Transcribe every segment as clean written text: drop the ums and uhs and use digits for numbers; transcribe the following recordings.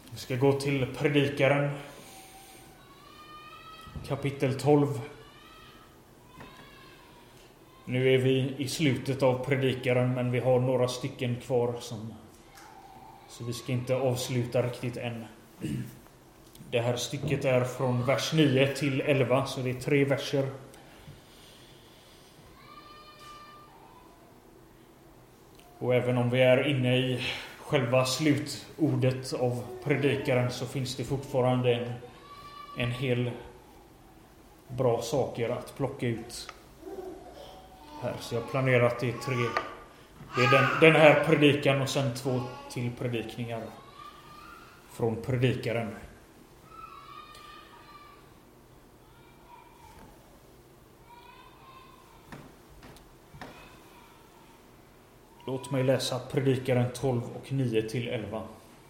Vi ska gå till Predikaren, kapitel 12. Nu är vi i slutet av Predikaren, men vi har några stycken kvar så vi ska inte avsluta riktigt än. Det här stycket är från vers 9 till 11, så det är 3 verser. Och även om vi är inne i själva slutordet av Predikaren så finns det fortfarande en hel bra saker att plocka ut här. Så jag har planerat det 3. Det är den här predikan och sen 2 till predikningar från Predikaren. Låt mig läsa Predikaren 12 och 9 till 11.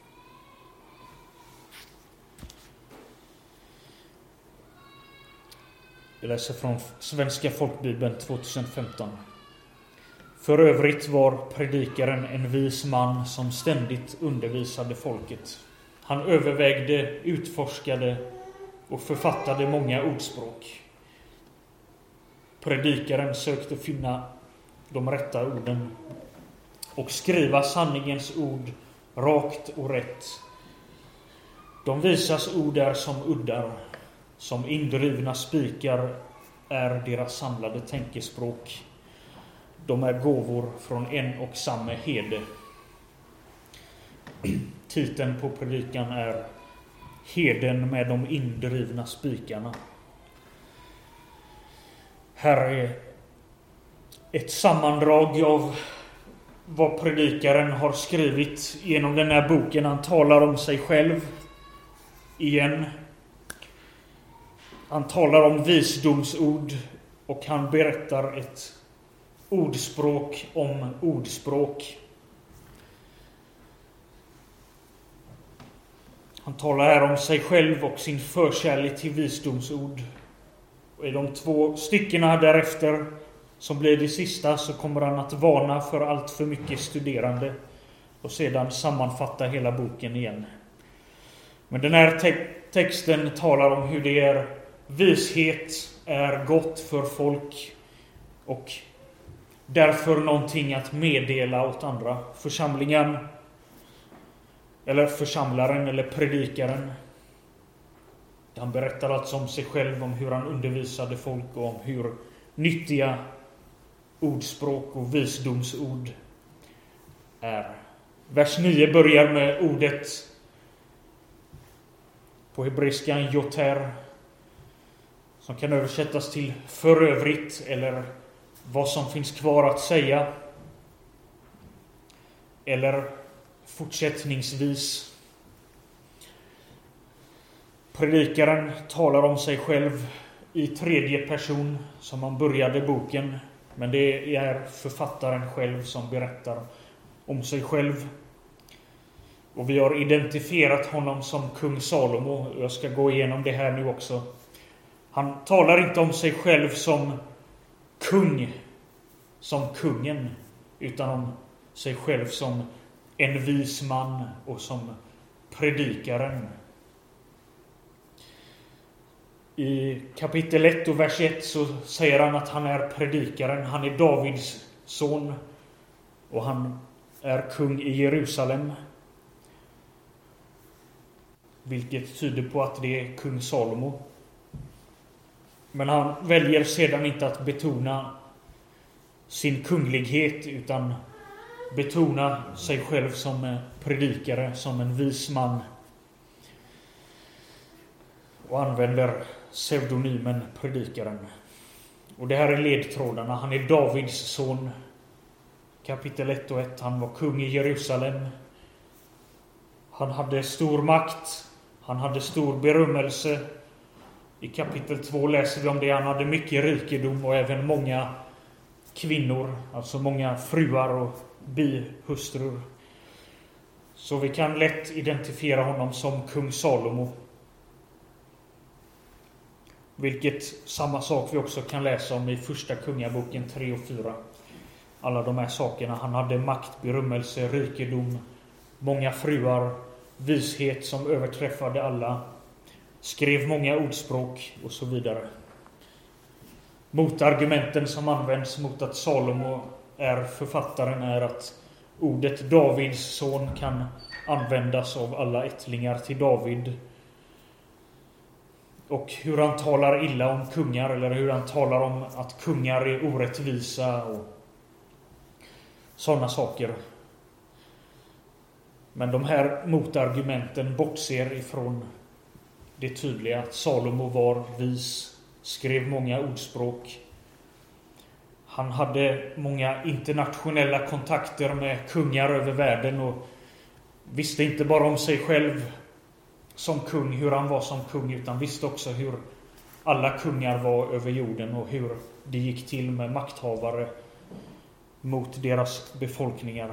Jag läser från Svenska folkbibeln 2015. För övrigt var predikaren en vis man som ständigt undervisade folket. Han övervägde, utforskade och författade många ordspråk. Predikaren sökte finna de rätta orden och skriva sanningens ord rakt och rätt. De visas ord är som uddar, som indrivna spikar är deras samlade tänkespråk. De är gåvor från en och samma herde. Titeln på predikan är Herden med de indrivna spikarna. Här är ett sammandrag av vad predikaren har skrivit genom den här boken. Han talar om sig själv igen. Han talar om visdomsord och han berättar ett ordspråk om ordspråk. Han talar här om sig själv och sin förkärlek till visdomsord. Och i de 2 styckena därefter, som blir det sista, så kommer han att varna för allt för mycket studerande och sedan sammanfatta hela boken igen. Men den här texten talar om hur det är vishet är gott för folk och därför någonting att meddela åt andra. Församlingen eller församlaren eller predikaren. Han berättar alltså om sig själv, om hur han undervisade folk och om hur nyttiga ordspråk och visdomsord är. Vers 9 börjar med ordet på hebreiskan yoter, som kan översättas till för övrigt eller vad som finns kvar att säga, eller fortsättningsvis. Predikaren talar om sig själv i 3:e person som han började boken, men det är författaren själv som berättar om sig själv. Och vi har identifierat honom som kung Salomo. Jag ska gå igenom det här nu också. Han talar inte om sig själv som kung, som kungen, utan om sig själv som en vis man och som predikaren. I kapitel 1 och vers 1 så säger han att han är predikaren. Han är Davids son och han är kung i Jerusalem. Vilket tyder på att det är kung Salomo. Men han väljer sedan inte att betona sin kunglighet utan betona sig själv som predikare, som en vis man. Och använder pseudonymen predikaren. Och det här är ledtrådarna. Han är Davids son. Kapitel 1 och 1. Han var kung i Jerusalem. Han hade stor makt. Han hade stor berömmelse. I kapitel 2 läser vi om det. Han hade mycket rikedom och även många kvinnor. Alltså många fruar och bihustrur. Så vi kan lätt identifiera honom som kung Salomo. Vilket samma sak vi också kan läsa om i första kungaboken 3 och 4. Alla de här sakerna. Han hade makt, berömmelse, rikedom, många fruar, vishet som överträffade alla, skrev många ordspråk och så vidare. Motargumenten som används mot att Salomo är författaren är att ordet Davids son kan användas av alla ättlingar till David. Och hur han talar illa om kungar, eller hur han talar om att kungar är orättvisa och sådana saker. Men de här motargumenten bortser ifrån det tydliga att Salomo var vis, skrev många ordspråk. Han hade många internationella kontakter med kungar över världen och visste inte bara om sig själv som kung, hur han var som kung, utan visste också hur alla kungar var över jorden och hur det gick till med makthavare mot deras befolkningar.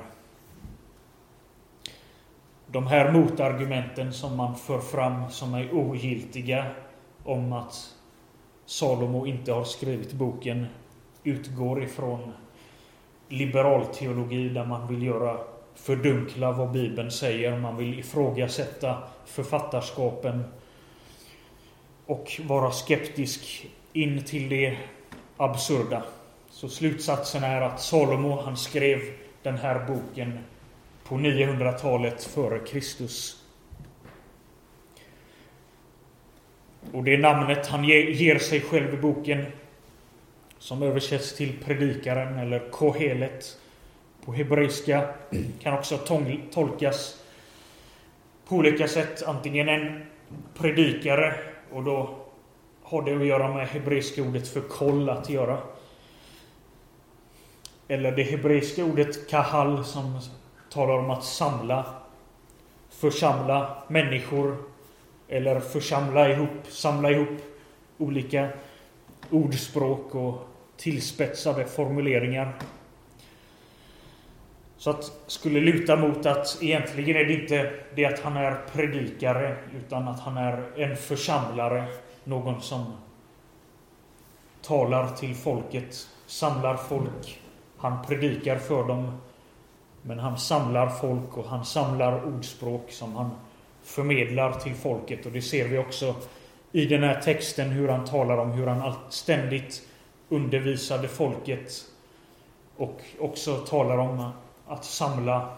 De här motargumenten som man för fram som är ogiltiga om att Salomo inte har skrivit boken utgår ifrån liberal teologi där man vill fördunkla vad Bibeln säger. Man vill ifrågasätta författarskapen och vara skeptisk in till det absurda. Så slutsatsen är att Salomo, han skrev den här boken på 900-talet före Kristus. Och det namnet han ger sig själv i boken, som översätts till predikaren eller Kohelet på hebreiska, kan också tolkas på olika sätt. Antingen en predikare, och då har det att göra med hebreiska ordet för kol att göra. Eller det hebreiska ordet kahal som talar om att församla människor, eller samla ihop olika ordspråk och tillspetsade formuleringar. Så att skulle luta mot att egentligen är det inte det att han är predikare, utan att han är en församlare, någon som talar till folket, samlar folk. Han predikar för dem, men han samlar folk och han samlar ordspråk som han förmedlar till folket. Och det ser vi också i den här texten, hur han talar om hur han ständigt undervisade folket och också talar om att samla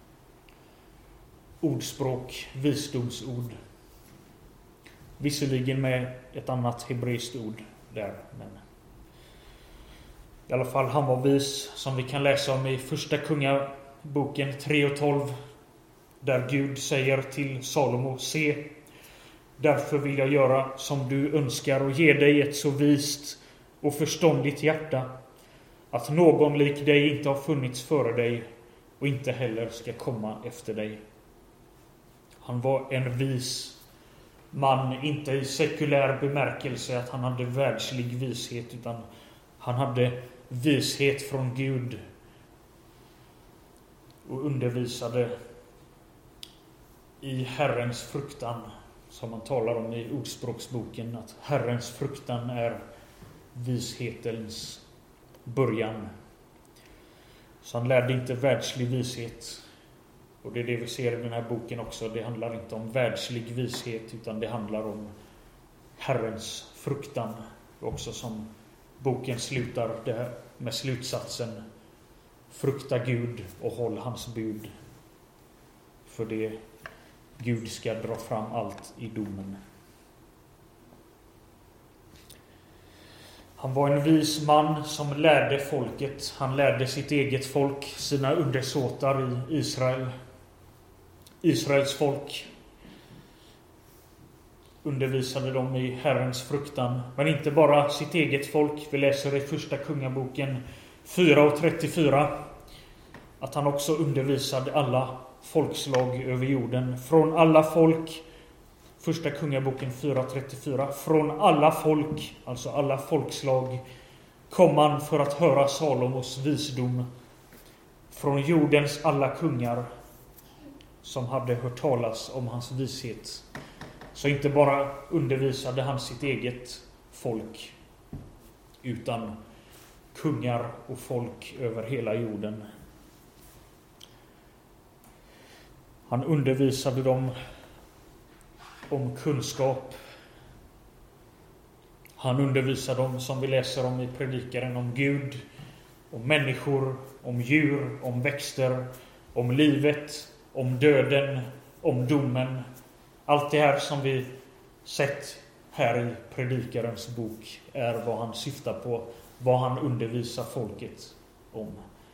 ordspråk, visdomsord. Visserligen med ett annat hebreiskt ord där, men i alla fall, han var vis, som vi kan läsa om i första kungaboken 3:12, där Gud säger till Salomo: se, därför vill jag göra som du önskar och ge dig ett så vist och förståndigt hjärta att någon lik dig inte har funnits före dig och inte heller ska komma efter dig. Han var en vis man, inte i sekulär bemärkelse att han hade världslig vishet, utan han hade vishet från Gud och undervisade i Herrens fruktan, som man talar om i Ordspråksboken, att Herrens fruktan är vishetens början. Så han lärde inte världslig vishet. Och det är det vi ser i den här boken också. Det handlar inte om världslig vishet, utan det handlar om Herrens fruktan. Också som boken slutar med slutsatsen: frukta Gud och håll hans bud, för det Gud ska dra fram allt i domen. Han var en vis man som lärde folket. Han lärde sitt eget folk, sina undersåtar i Israel. Israels folk undervisade dem i Herrens fruktan. Men inte bara sitt eget folk. Vi läser i första kungaboken 4:34 att han också undervisade alla folkslag över jorden. Från alla folk, första kungaboken 4:34, från alla folk, alltså alla folkslag, kom man för att höra Salomos visdom. Från jordens alla kungar som hade hört talas om hans vishet. Så inte bara undervisade han sitt eget folk, utan kungar och folk över hela jorden. Han undervisade dem om kunskap. Han undervisade dem, som vi läser om i predikaren, om Gud, om människor, om djur, om växter, om livet, om döden, om domen. Allt det här som vi sett här i predikarens bok är vad han syftar på, vad han undervisar folket om.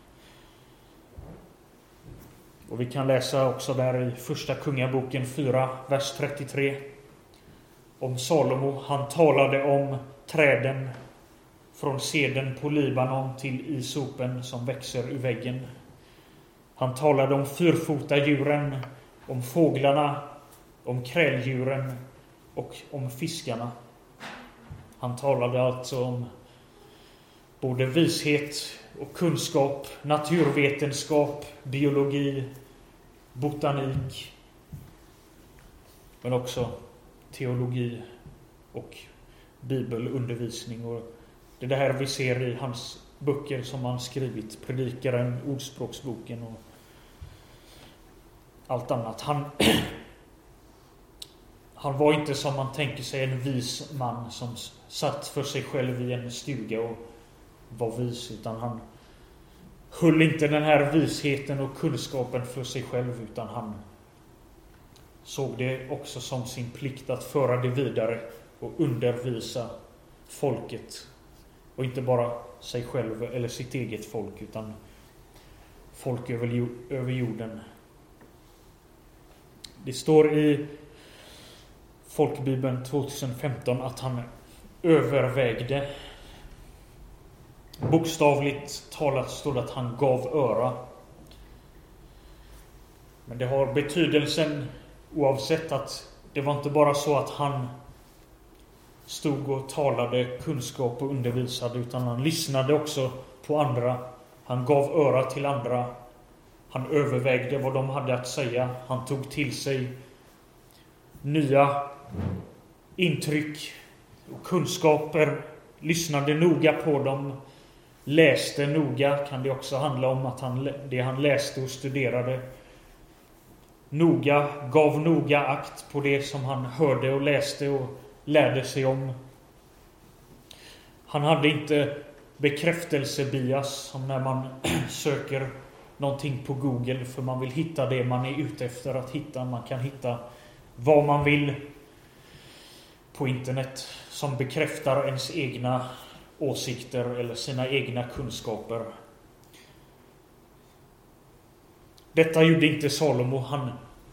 Och vi kan läsa också där i första kungaboken 4, vers 33. Om Salomo, han talade om träden från seden på Libanon till isopen som växer i väggen. Han talade om fyrfota djuren, om fåglarna, om kräldjuren och om fiskarna. Han talade alltså om både vishet och kunskap, naturvetenskap, biologi, botanik, men också teologi och bibelundervisning. Och det är det här vi ser i hans böcker som han skrivit, predikaren, ordspråksboken och allt annat. Han var inte, som man tänker sig, en vis man som satt för sig själv i en stuga och var vis, utan han höll inte den här visheten och kunskapen för sig själv, utan han såg det också som sin plikt att föra det vidare och undervisa folket, och inte bara sig själv eller sitt eget folk, utan folk över jorden. Det står i Folkbibeln 2015 att han övervägde. Bokstavligt talat står det att han gav öra. Men det har betydelsen oavsett att det var inte bara så att han stod och talade kunskap och undervisade, utan han lyssnade också på andra. Han gav öra till andra. Han övervägde vad de hade att säga. Han tog till sig nya intryck och kunskaper, lyssnade noga på dem, läste noga. Kan det också handla om att det han läste och studerade noga, gav noga akt på det som han hörde och läste och lärde sig om. Han hade inte bekräftelsebias som när man söker någonting på Google för man vill hitta det man är ute efter att hitta. Man kan hitta vad man vill på internet som bekräftar ens egna åsikter eller sina egna kunskaper. Detta gjorde inte Salomo. Han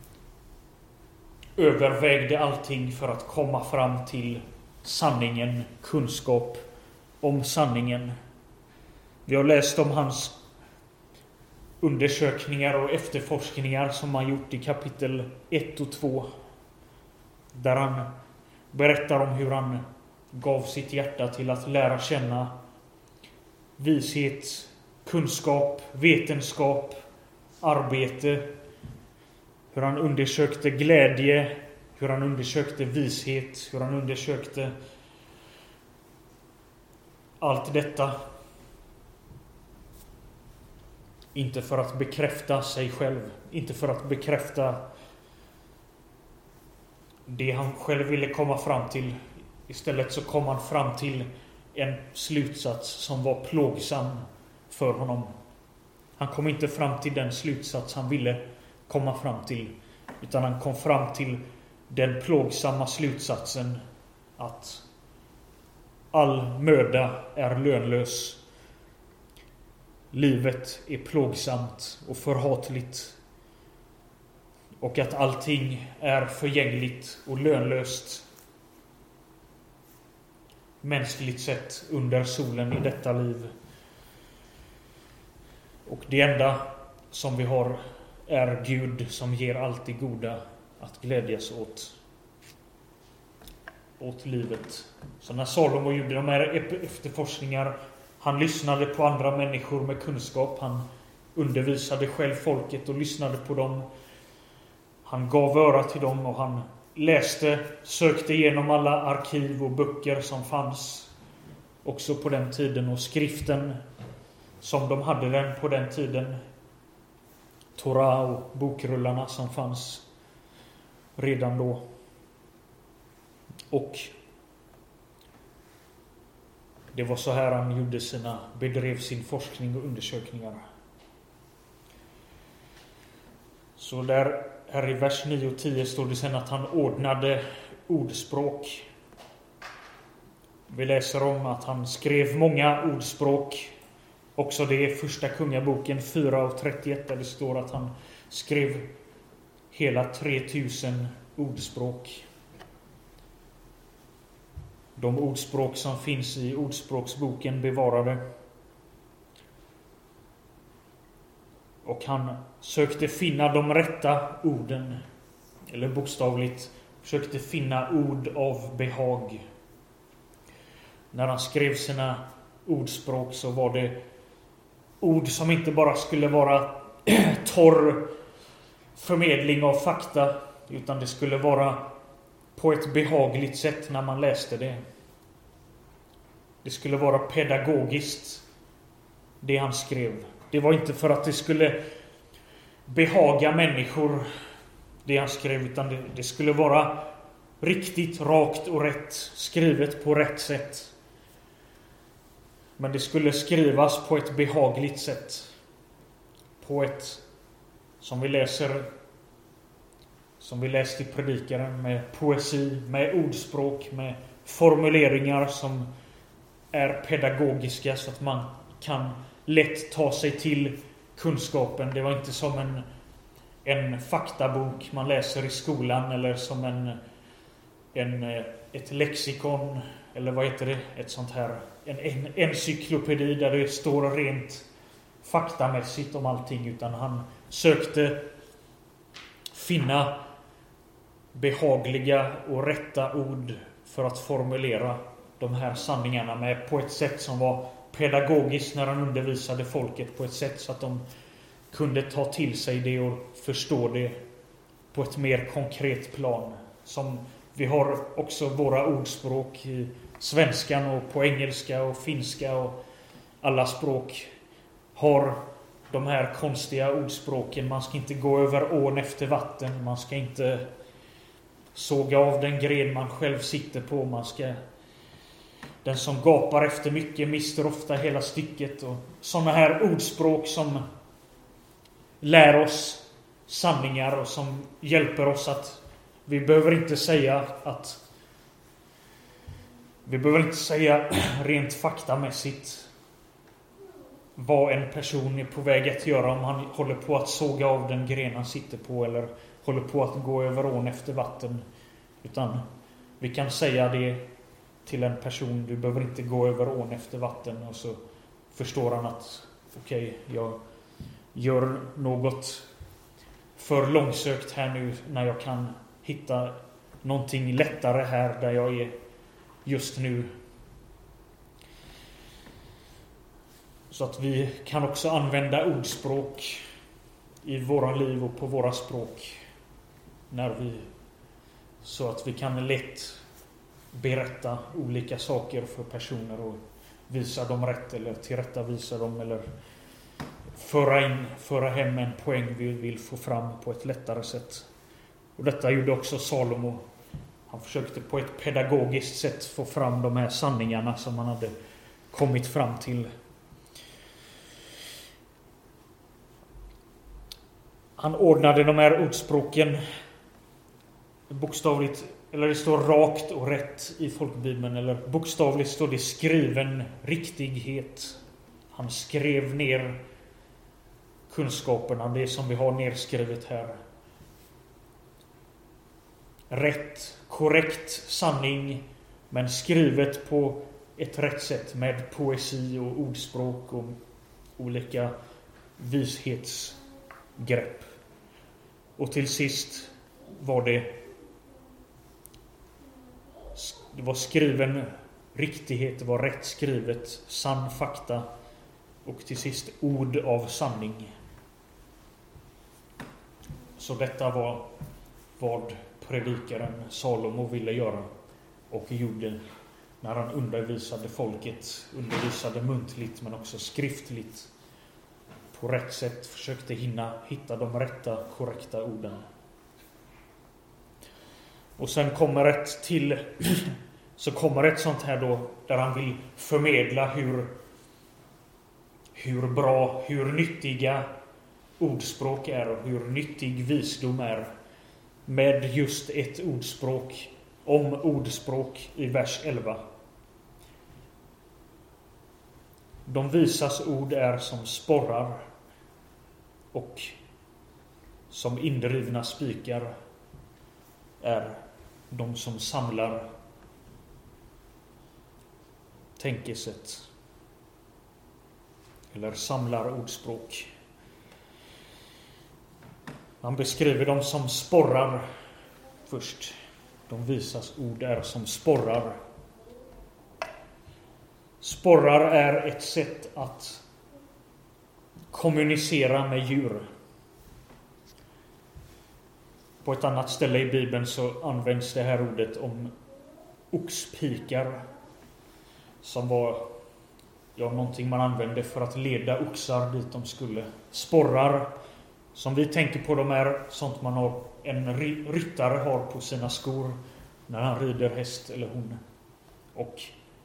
övervägde allting för att komma fram till sanningen, kunskap om sanningen. Vi har läst om hans undersökningar och efterforskningar som han gjort i kapitel 1 och 2. Där han berättar om hur han gav sitt hjärta till att lära känna vishet, kunskap, vetenskap, arbete. Hur han undersökte glädje, hur han undersökte vishet, hur han undersökte allt detta. Inte för att bekräfta sig själv, inte för att bekräfta det han själv ville komma fram till. Istället så kom han fram till en slutsats som var plågsam för honom. Han kom inte fram till den slutsats han ville komma fram till, utan han kom fram till den plågsamma slutsatsen att all möda är lönlös. Livet är plågsamt och förhatligt, och att allting är förgängligt och lönlöst mänskligt sett under solen i detta liv. Och det enda som vi har är Gud som ger allt det goda att glädjas åt livet. Så när Salomo gjorde de här efterforskningar, han lyssnade på andra människor med kunskap, han undervisade själv folket och lyssnade på dem. Han gav öra till dem och han läste, sökte igenom alla arkiv och böcker som fanns också på den tiden, och skriften som de hade den på den tiden. Torah och bokrullarna som fanns redan då. Och det var så här han bedrev sin forskning och undersökningar. Så där här i vers 9 och 10 står det sen att han ordnade ordspråk. Vi läser om att han skrev många ordspråk. Också det är första kungaboken 4:31 där det står att han skrev hela 3000 ordspråk. De ordspråk som finns i ordspråksboken bevarade. Och han sökte finna de rätta orden, eller bokstavligt försökte finna ord av behag. När han skrev sina ordspråk så var det ord som inte bara skulle vara torr förmedling av fakta, utan det skulle vara på ett behagligt sätt när man läste det. Det skulle vara pedagogiskt, det han skrev. Det var inte för att det skulle behaga människor, det han skrev, utan det skulle vara riktigt, rakt och rätt, skrivet på rätt sätt. Men det skulle skrivas på ett behagligt sätt. På ett, som vi läste i predikaren, med poesi, med ordspråk, med formuleringar som är pedagogiska så att man kan lätt ta sig till kunskapen. Det var inte som en faktabok man läser i skolan, eller som ett lexikon, eller vad heter det, ett sånt här, en encyklopedi där det står rent faktamässigt om allting, utan han sökte finna behagliga och rätta ord för att formulera de här sanningarna med på ett sätt som var pedagogiskt när han undervisade folket, på ett sätt så att de kunde ta till sig det och förstå det på ett mer konkret plan. Som vi har också våra ordspråk i svenskan och på engelska och finska, och alla språk har de här konstiga ordspråken. Man ska inte gå över ån efter vatten, man ska inte såga av den gren man själv sitter på, den som gapar efter mycket mister ofta hela stycket, och sådana här ordspråk som lär oss sanningar och som hjälper oss att vi behöver inte säga rent faktamässigt vad en person är på väg att göra om han håller på att såga av den gren han sitter på eller håller på att gå över ån efter vatten, utan vi kan säga det till en person: du behöver inte gå över ån efter vatten, och så förstår han att okej, jag gör något för långsökt här nu när jag kan hitta någonting lättare här där jag är just nu. Så att vi kan också använda ordspråk i våra liv och på våra språk så att vi kan lätt berätta olika saker för personer och visa dem rätt, eller tillrättavisa dem, eller föra hem en poäng vi vill få fram på ett lättare sätt. Och detta gjorde också Salomo. Han försökte på ett pedagogiskt sätt få fram de här sanningarna som han hade kommit fram till. Han ordnade de här ordspråken bokstavligt, eller det står rakt och rätt i folkbibeln, eller bokstavligt står det skriven riktighet. Han skrev ner kunskaperna, det som vi har nedskrivet här. Rätt, korrekt sanning, men skrivet på ett rätt sätt med poesi och ordspråk och olika vishetsgrepp. Och till sist var det var skriven riktighet, det var rätt skrivet, sann fakta, och till sist ord av sanning. Så detta var vad predikaren Salomo ville göra och gjorde när han undervisade folket, undervisade muntligt men också skriftligt på rätt sätt försökte hitta de rätta, korrekta orden. Och sen kommer ett sånt här då, där han vill förmedla hur bra, hur nyttiga ordspråk är och hur nyttig visdom är, med just ett ordspråk, om ordspråk i vers 11. De visas ord är som sporrar och som indrivna spikar är de som samlar tänkesätt eller samlar ordspråk. Man beskriver dem som sporrar först. De visas ord är som sporrar. Sporrar är ett sätt att kommunicera med djur. På ett annat ställe i Bibeln så används det här ordet om oxpikar, som var någonting man använde för att leda oxar dit de skulle. Sporrar, som vi tänker på, de är sånt en ryttare har på sina skor när han rider häst eller hon, och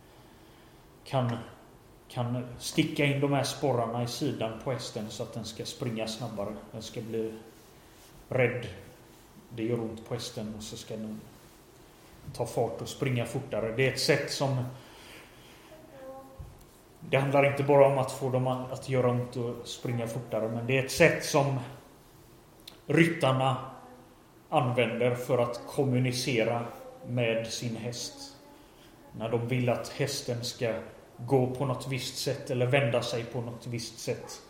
kan sticka in de här sporrarna i sidan på hästen så att den ska springa snabbare. Den ska bli rädd. Det gör ont på hästen och så ska den ta fart och springa fortare. Det är ett sätt som... Det handlar inte bara om att få dem att göra ont och springa fortare, men det är ett sätt som ryttarna använder för att kommunicera med sin häst. När de vill att hästen ska gå på något visst sätt eller vända sig på något visst sätt.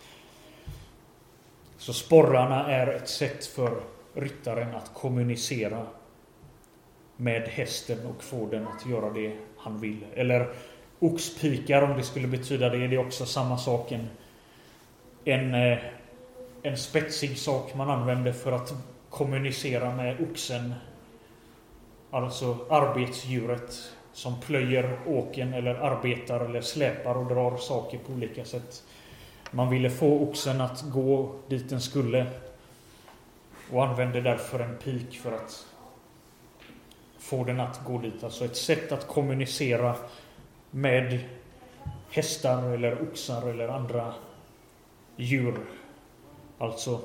Så sporrarna är ett sätt för ryttaren att kommunicera med hästen och få den att göra det han vill. Eller oxpikar, om det skulle betyda det, är också samma sak. En spetsig sak man använder för att kommunicera med oxen. Alltså arbetsdjuret som plöjer åken eller arbetar eller släpar och drar saker på olika sätt. Man ville få oxen att gå dit den skulle och använde därför en pik för att få den att gå dit. Alltså ett sätt att kommunicera med hästar eller oxar eller andra djur. Alltså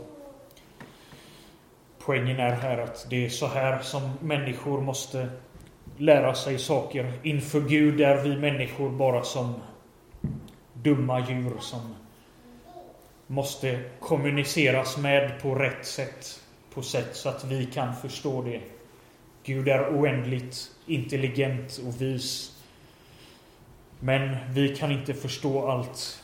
poängen är här att det är så här som människor måste lära sig saker. Inför Gud är vi människor bara som dumma djur som måste kommuniceras med på rätt sätt. På sätt så att vi kan förstå det. Gud är oändligt intelligent och vis. Men vi kan inte förstå allt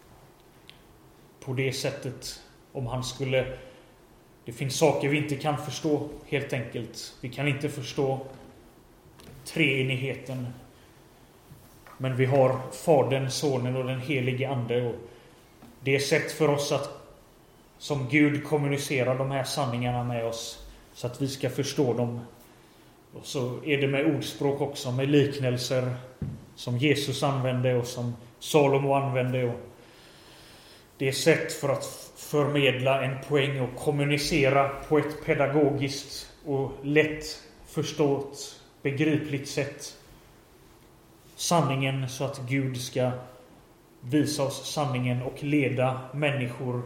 på det sättet. Om han skulle... Det finns saker vi inte kan förstå helt enkelt. Vi kan inte förstå treenigheten. Men vi har Fadern, Sonen och den helige Ande. Och det är sätt för oss att som Gud kommunicerar de här sanningarna med oss så att vi ska förstå dem. Och så är det med ordspråk också, med liknelser som Jesus använde och som Salomo använde. Och det är sätt för att förmedla en poäng och kommunicera på ett pedagogiskt och lätt förstått, begripligt sätt sanningen, så att Gud ska visa oss sanningen och leda människor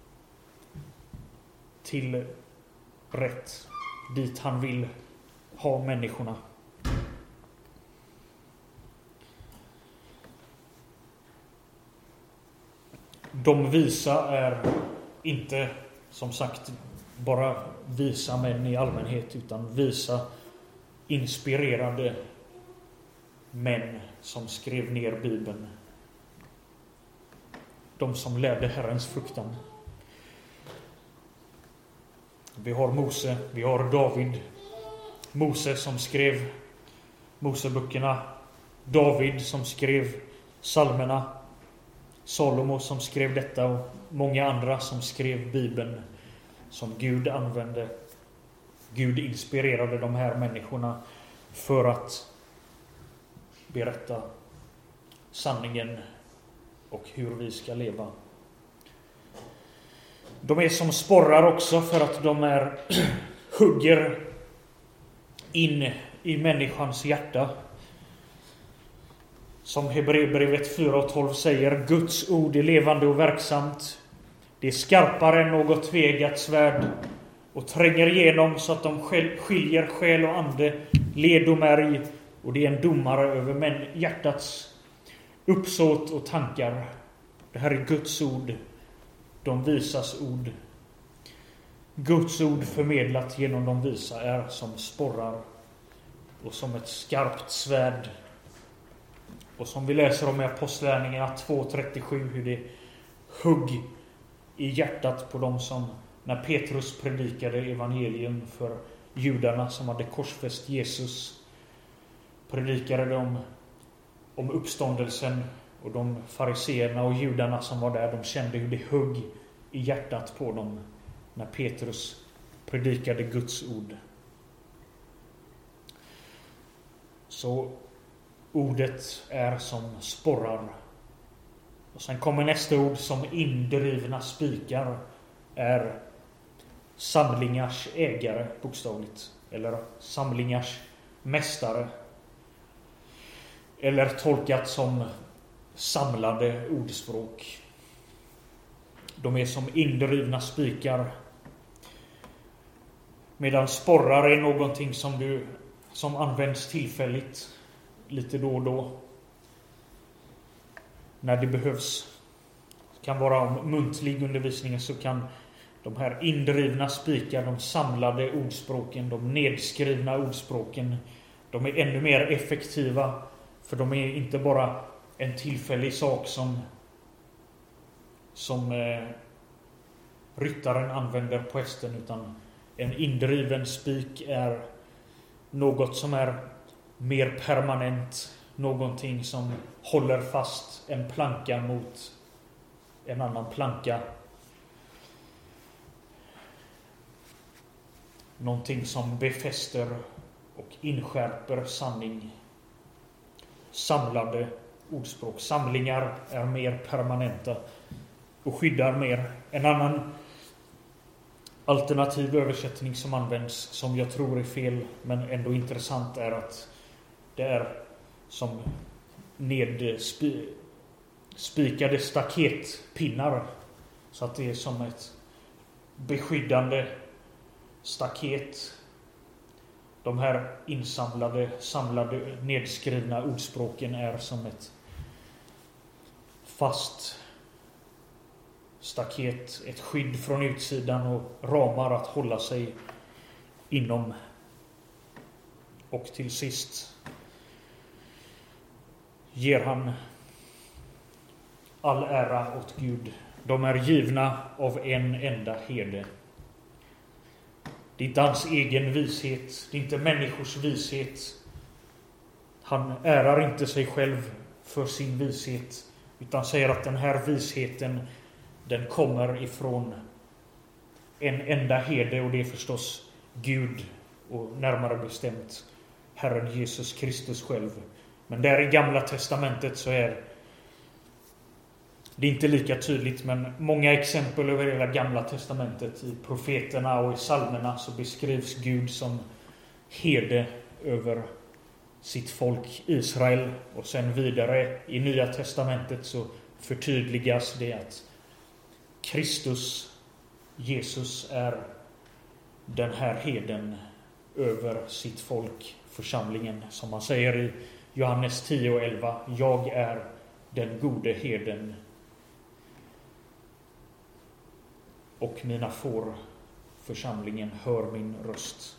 till rätt, dit han vill ha människorna. De visa är inte, som sagt, bara visa män i allmänhet, utan visa inspirerade män som skrev ner Bibeln. De som lärde Herrens fruktan. Vi har Mose, vi har David. Mose som skrev Moseböckerna. David som skrev psalmerna. Salomo som skrev detta och många andra som skrev Bibeln som Gud använde. Gud inspirerade de här människorna för att berätta sanningen och hur vi ska leva. De är som sporrar också för att de hugger in i människans hjärta. Som Hebreerbrevet 4:12 säger, Guds ord är levande och verksamt. Det är skarpare än något tveeggat svärd och tränger igenom så att de skiljer själ och ande, led och märg, och det är en domare över hjärtats uppsåt och tankar. Det här är Guds ord, de visas ord. Guds ord förmedlat genom de visa är som sporrar och som ett skarpt svärd. Och som vi läser om i Apostlagärningarna 2:37, hur det hugg i hjärtat på dem som, när Petrus predikade evangelium för judarna som hade korsfäst Jesus, predikade de om uppståndelsen, och de fariseerna och judarna som var där, de kände hur det hugg i hjärtat på dem när Petrus predikade Guds ord. Så ordet är som sporrar. Och sen kommer nästa ord som indrivna spikar, är samlingars ägare bokstavligt, eller samlingars mästare, eller tolkat som samlade ordspråk. De är som indrivna spikar, medan sporrar är någonting som används tillfälligt lite då och då när det behövs. Det kan vara om muntlig undervisning, så kan de här indrivna spikar, de samlade ordspråken, de nedskrivna ordspråken, de är ännu mer effektiva, för de är inte bara en tillfällig sak som ryttaren använder på hästen, utan en indriven spik är något som är mer permanent, någonting som håller fast en planka mot en annan planka. Någonting som befäster och inskärper sanning. Samlade ordspråk. Samlingar är mer permanenta och skyddar mer. En annan alternativ översättning som används, som jag tror är fel men ändå intressant, är att det är som spikade staketpinnar, så att det är som ett beskyddande staket. De här samlade, nedskrivna ordspråken är som ett fast staket, ett skydd från utsidan och ramar att hålla sig inom. Och till sist ger han all ära åt Gud. De är givna av en enda herde. Det är inte hans egen vishet, det är inte människors vishet. Han ärar inte sig själv för sin vishet, utan säger att den här visheten, den kommer ifrån en enda herde, och det är förstås Gud, och närmare bestämt Herren Jesus Kristus själv. Men där i Gamla testamentet så är det inte lika tydligt, men många exempel över hela Gamla testamentet, i profeterna och i psalmerna, så beskrivs Gud som herde över sitt folk Israel. Och sen vidare i Nya testamentet så förtydligas det att Kristus, Jesus, är den här herden över sitt folk, församlingen. Som man säger i Johannes 10:11, jag är den gode herden, och mina får, församlingen, hör min röst.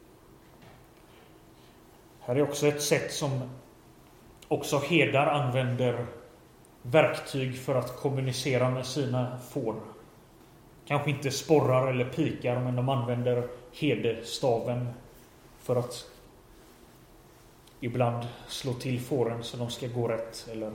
Här är också ett sätt som också herdar använder verktyg för att kommunicera med sina får. Kanske inte sporrar eller pikar, men de använder herdestaven för att ibland slå till fåren så de ska gå rätt, eller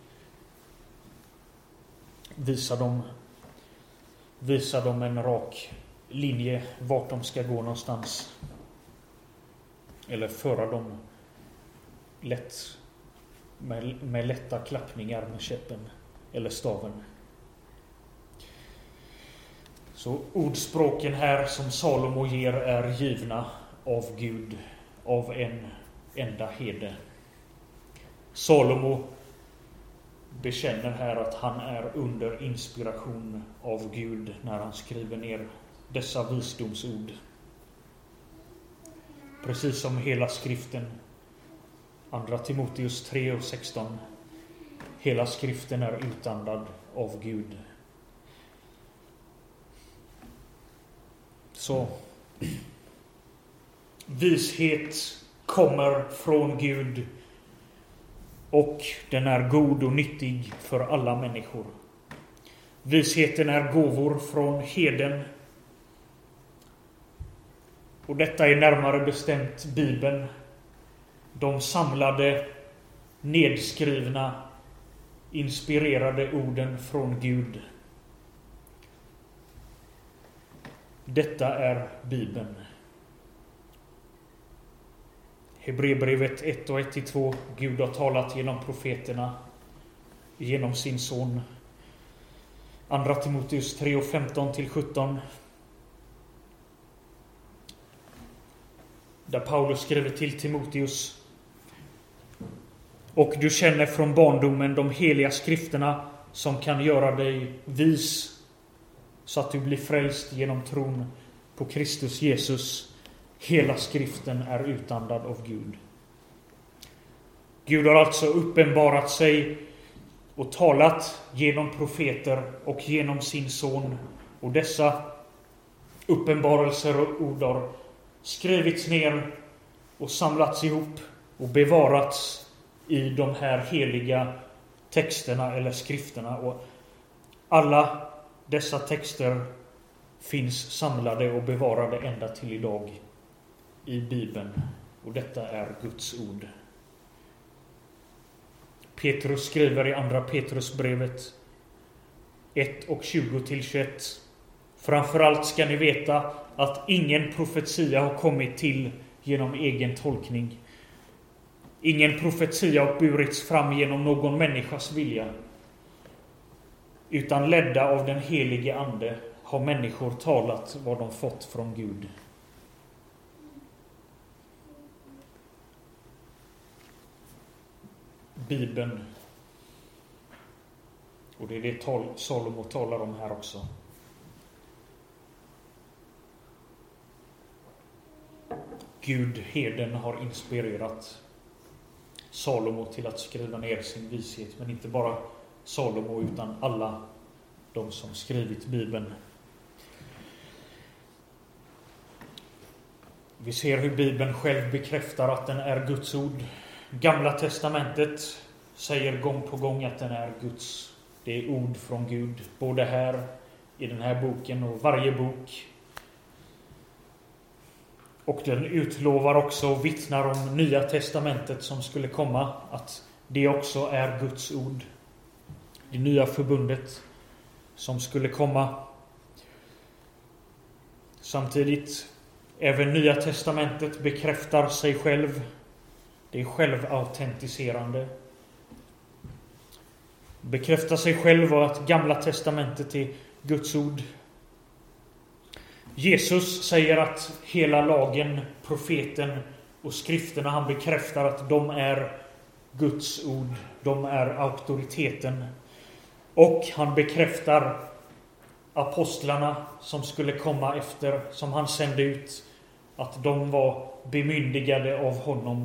visa dem en rak linje vart de ska gå någonstans, eller föra dem lätt med lätta klappningar med käppen eller staven. Så ordspråken här som Salomo ger är givna av Gud, av en enda herde. Salomo bekänner här att han är under inspiration av Gud när han skriver ner dessa visdomsord. Precis som hela skriften, Andra Timoteus 3 och 16. Hela skriften är utandad av Gud. Så vishet kommer från Gud och den är god och nyttig för alla människor. Visheten är gåvor från heden. Och detta är närmare bestämt Bibeln. De samlade, nedskrivna, inspirerade orden från Gud. Detta är Bibeln. Hebreerbrevet 1 och 1-2. Gud har talat genom profeterna, genom sin son. Andra Timoteus 3 och 15-17. Där Paulus skriver till Timoteus: och du känner från barndomen de heliga skrifterna som kan göra dig vis så att du blir frälst genom tron på Kristus Jesus. Hela skriften är utandad av Gud. Gud har alltså uppenbarat sig och talat genom profeter och genom sin son. Och dessa uppenbarelser och ord har skrivits ner och samlats ihop och bevarats i de här heliga texterna eller skrifterna. Och alla dessa texter finns samlade och bevarade ända till idag i Bibeln. Och detta är Guds ord. Petrus skriver i andra Petrusbrevet 1 och 20-21. Framförallt ska ni veta att ingen profetia har kommit till genom egen tolkning. Ingen profetia har burits fram genom någon människas vilja. Utan ledda av den helige ande har människor talat vad de fått från Gud. Bibeln. Och det är det Salomo talar om här också. Gud, herden, har inspirerat Salomo till att skriva ner sin vishet. Men inte bara Salomo utan alla de som skrivit Bibeln. Vi ser hur Bibeln själv bekräftar att den är Guds ord. Gamla testamentet säger gång på gång att den är Guds. Det är ord från Gud. Både här i den här boken och varje bok. Och den utlovar också och vittnar om Nya testamentet som skulle komma. Att det också är Guds ord. Det nya förbundet som skulle komma. Samtidigt, även Nya testamentet bekräftar sig själv. Det är självautentiserande. Bekräftar sig själv och att Gamla testamentet är Guds ord. Jesus säger att hela lagen, profeten och skrifterna, han bekräftar att de är Guds ord. De är auktoriteten. Och han bekräftar apostlarna som skulle komma efter, som han sände ut, att de var bemyndigade av honom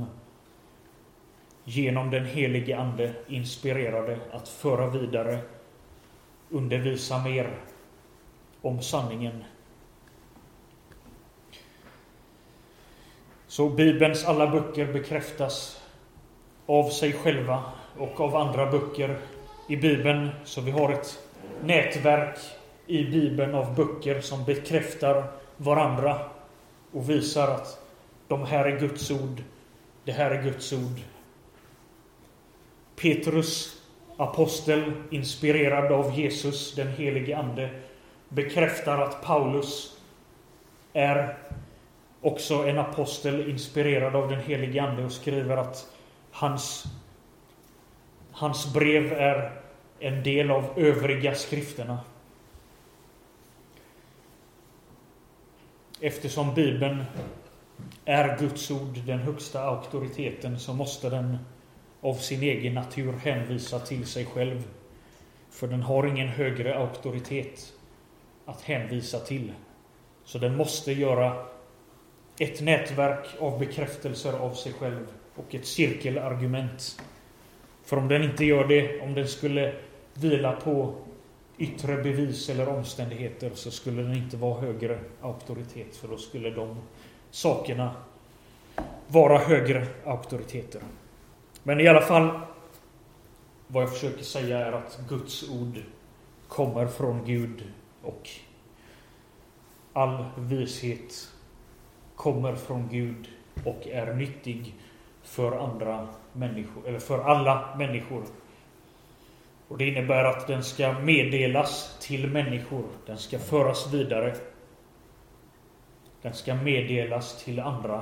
genom den helige ande, inspirerade att föra vidare, undervisa mer om sanningen. Så Bibelns alla böcker bekräftas av sig själva och av andra böcker i Bibeln. Så vi har ett nätverk i Bibeln av böcker som bekräftar varandra och visar att de här är Guds ord, det här är Guds ord. Petrus, apostel, inspirerad av Jesus, den helige ande, bekräftar att Paulus är också en apostel inspirerad av den helige ande och skriver att hans brev är en del av övriga skrifterna. eftersom Bibeln är Guds ord, den högsta auktoriteten, så måste den av sin egen natur hänvisa till sig själv. För den har ingen högre auktoritet att hänvisa till. Så den måste göra ett nätverk av bekräftelser av sig själv och ett cirkelargument. För om den inte gör det, om den skulle vila på yttre bevis eller omständigheter, så skulle den inte vara högre auktoritet. För då skulle de sakerna vara högre auktoriteter. Men i alla fall, vad jag försöker säga är att Guds ord kommer från Gud, och all vishet kommer från Gud och är nyttig för andra människor, eller för alla människor. Och det innebär att den ska meddelas till människor, den ska föras vidare, den ska meddelas till andra.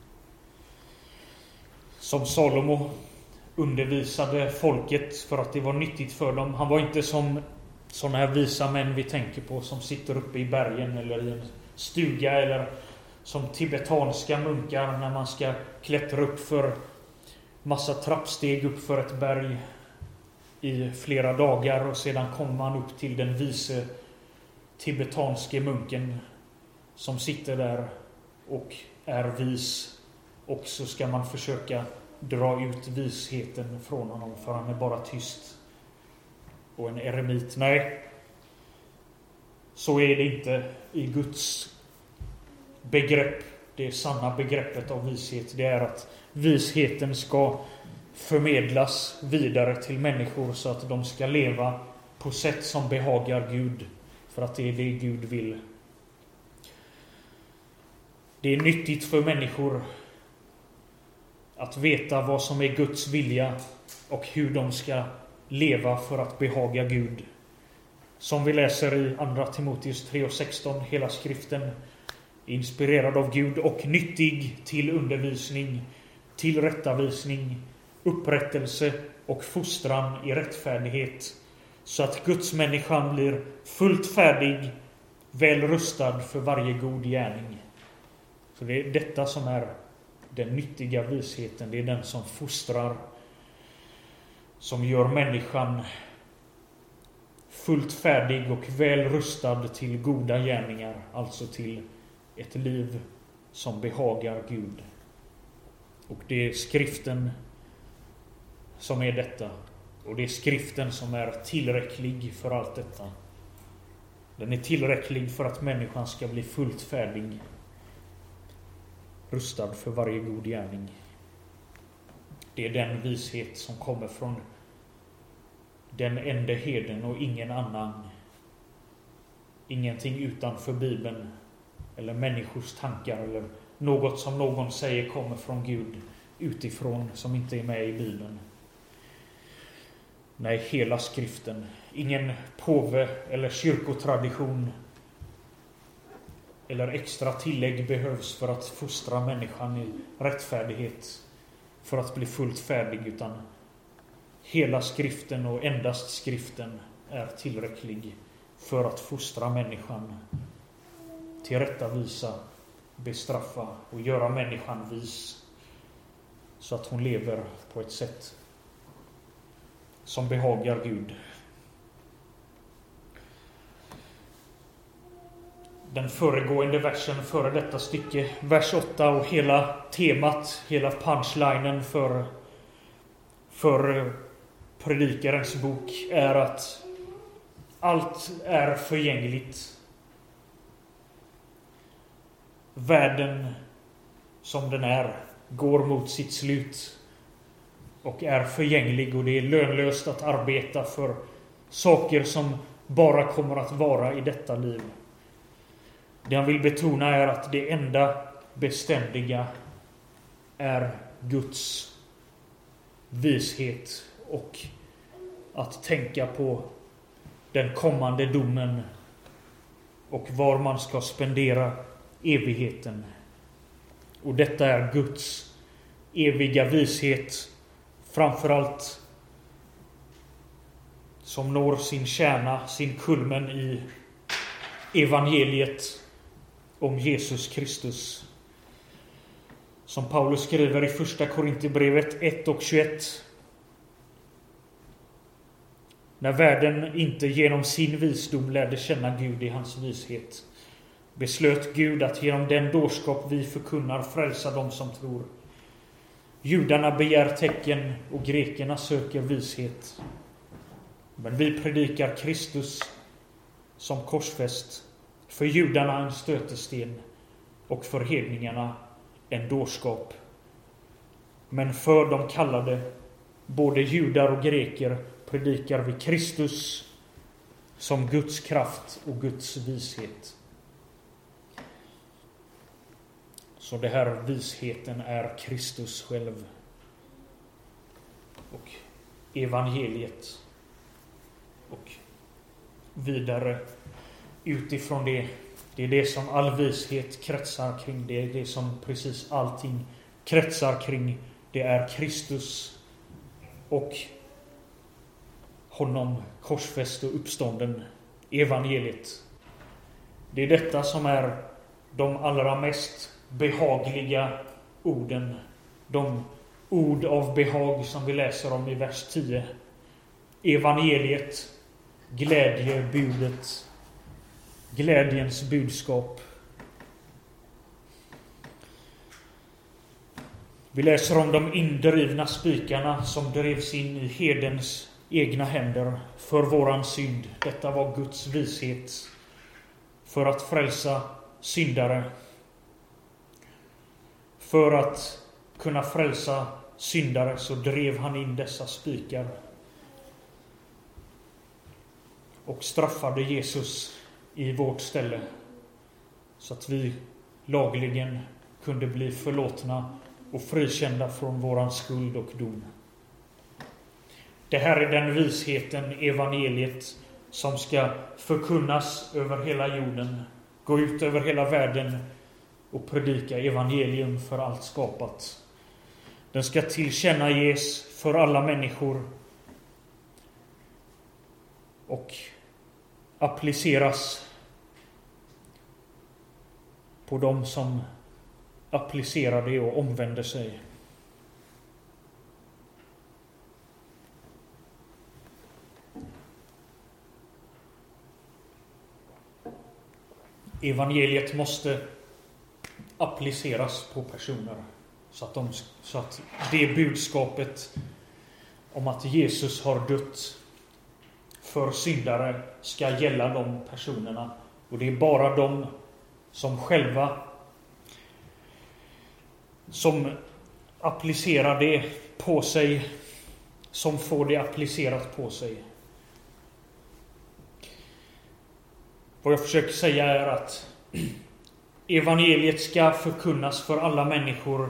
Som Salomo undervisade folket för att det var nyttigt för dem. Han var inte som sådana här visa män vi tänker på som sitter uppe i bergen eller i en stuga, eller som tibetanska munkar när man ska klättra upp för massa trappsteg upp för ett berg i flera dagar, och sedan kommer man upp till den vise tibetanske munken som sitter där och är vis, och så ska man försöka dra ut visheten från honom, för han är bara tyst och en eremit. Nej, så är det inte i Guds begrepp. Det sanna begreppet av vishet, det är att visheten ska förmedlas vidare till människor så att de ska leva på sätt som behagar Gud, för att det är det Gud vill. Det är nyttigt för människor att veta vad som är Guds vilja och hur de ska leva för att behaga Gud. Som vi läser i Andra Timoteus 3:16, hela skriften är inspirerad av Gud och nyttig till undervisning, till rättavisning, upprättelse och fostran i rättfärdighet, så att Guds människan blir fullt färdig, väl rustad för varje god gärning. Så det är detta som är den nyttiga visheten. Det är den som fostrar, som gör människan fullt färdig och väl rustad till goda gärningar, alltså till ett liv som behagar Gud. Och det är skriften som är detta, och det är skriften som är tillräcklig för allt detta. Den är tillräcklig för att människan ska bli fullt färdig, rustad för varje god gärning. Det är den vishet som kommer från den ende heden och ingen annan. Ingenting utanför Bibeln eller människors tankar eller något som någon säger kommer från Gud utifrån som inte är med i Bibeln. Nej, hela skriften. Ingen påve eller kyrkotradition eller extra tillägg behövs för att fostra människan i rättfärdighet, för att bli fullt färdig, utan hela skriften och endast skriften är tillräcklig för att fostra människan, tillrättavisa, bestraffa och göra människan vis, så att hon lever på ett sätt som behagar Gud. Den föregående versen före detta stycke, vers 8, och hela temat, hela punchlinen för predikarens bok är att allt är förgängligt. Världen som den är går mot sitt slut och är förgänglig, och det är lönlöst att arbeta för saker som bara kommer att vara i detta liv. Det han vill betona är att det enda beständiga är Guds vishet och att tänka på den kommande domen och var man ska spendera evigheten. Och detta är Guds eviga vishet, framförallt som når sin kärna, sin kulmen i evangeliet, om Jesus Kristus. Som Paulus skriver i första Korinthierbrevet 1 och 21. När världen inte genom sin visdom lärde känna Gud i hans vishet, beslöt Gud att genom den dårskap vi förkunnar frälsa dem som tror. Judarna begär tecken och grekerna söker vishet. Men vi predikar Kristus som korsfäst, för judarna en stötesten och för hedningarna en dårskap. Men för de kallade, både judar och greker, predikar vi Kristus som Guds kraft och Guds vishet. Så det här visheten är Kristus själv. Och evangeliet. Och vidare utifrån det. Det är det som all vishet kretsar kring. Det är det som precis allting kretsar kring. Det är Kristus och honom korsfäst och uppstånden. Evangeliet. Det är detta som är de allra mest behagliga orden. De ord av behag som vi läser om i vers 10. Evangeliet, glädjebudet, glädjens budskap. Vi läser om de indrivna spikarna som drevs in i hedens egna händer för våran synd. Detta var Guds vishet för att frälsa syndare. För att kunna frälsa syndare så drev han in dessa spikar och straffade Jesus i vårt ställe så att vi lagligen kunde bli förlåtna och frikända från våran skuld och dom. Det här är den visheten, evangeliet, som ska förkunnas över hela jorden, gå ut över hela världen och predika evangelium för allt skapat. Den ska tillkännages för alla människor och appliceras på dem som applicerar det och omvänder sig. Evangeliet måste appliceras på personer så att det budskapet om att Jesus har dött för syndare ska gälla de personerna. Och det är bara de som själva som applicerar det på sig som får det applicerat på sig. Vad jag försöker säga är att evangeliet ska förkunnas för alla människor.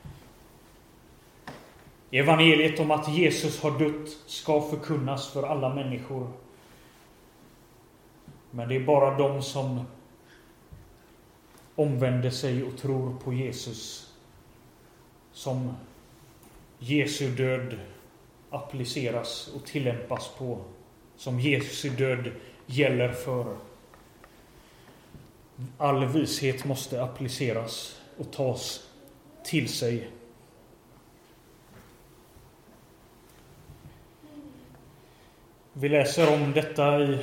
Evangeliet om att Jesus har dött ska förkunnas för alla människor. Men det är bara de som omvänder sig och tror på Jesus som Jesu död appliceras och tillämpas på. Som Jesu död gäller för. All vishet måste appliceras och tas till sig. Vi läser om detta i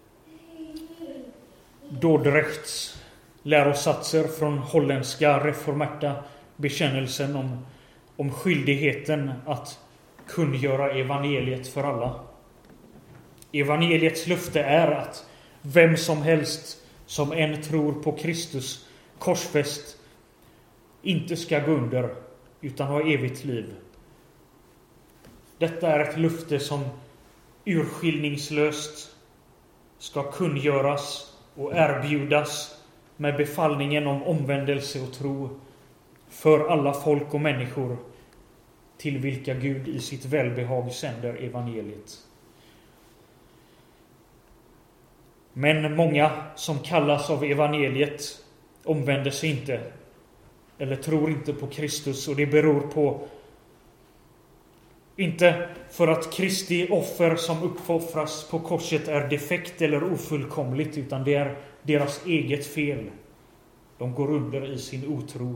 Dordrechts lärosatser från holländska reformerta bekännelsen om skyldigheten att kungöra evangeliet för alla. Evangeliets löfte är att vem som helst som än tror på Kristus korsfäst inte ska gå under utan ha evigt liv. Detta är ett löfte som urskiljningslöst ska kungöras och erbjudas med befallningen om omvändelse och tro för alla folk och människor till vilka Gud i sitt välbehag sänder evangeliet. Men många som kallas av evangeliet omvänder sig inte eller tror inte på Kristus, och det beror på inte för att Kristi offer som uppoffras på korset är defekt eller ofullkomligt, utan det är deras eget fel. De går under i sin otro.